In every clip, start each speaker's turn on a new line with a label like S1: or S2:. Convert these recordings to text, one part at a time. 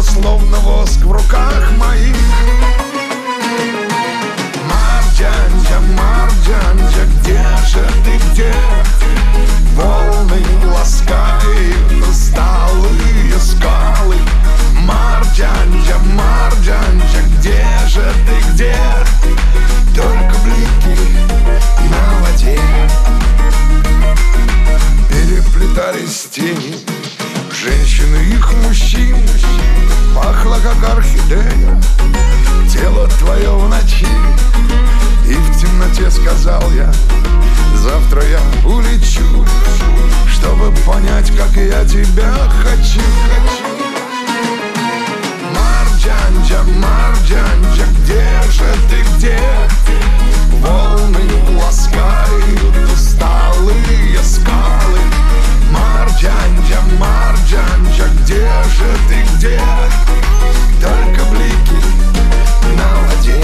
S1: что словно воск в руках моих. Марджанджа, Марджанджа, где же ты, где? Волны ласкают усталые скалы. Марджанджа, Марджанджа, где же ты, где? Только блики на воде. Переплетались тени женщин и их мужчин. Пахло, как орхидея, тело твое в ночи. И в темноте сказал я: завтра я улечу, чтобы понять, как я тебя хочу. Марджанджа, Марджанджа, где же ты, где? Волны ласкают усталые скалы. Марджанджа, Марджанджа, где же ты, где? Только блики на воде.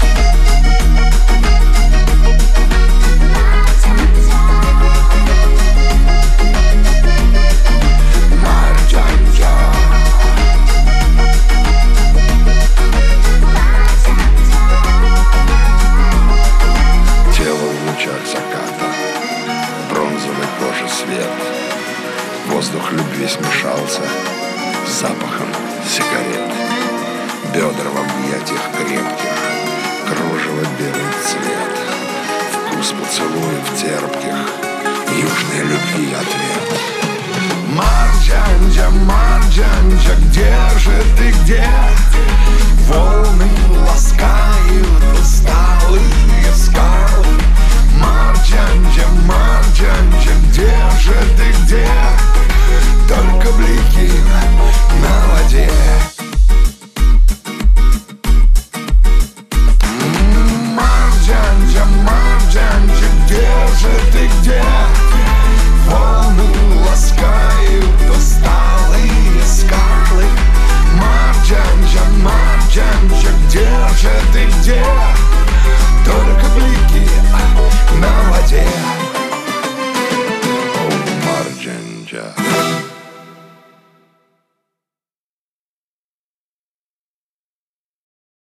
S1: Воздух любви смешался с запахом сигарет. Бедра в объятиях крепких, кружево белый цвет, вкус поцелуев терпких, южной любви ответ. Марджанджа, Марджанджа, где же ты, где? Волны ласкают усталые скалы. Марджанджа, Марджанджа, где же ты, где? Только блики на воде. Марджанджа, Марджанджа, где же ты, где? Волны ласкают усталые скалы. Марджанджа, Марджанджа, где же ты, где?